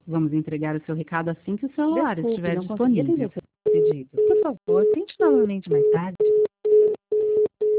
Vamos entregar o seu recado assim que o celular Desculpe, estiver não consegui atender disponível. o seu pedido. Por favor, tente novamente mais tarde.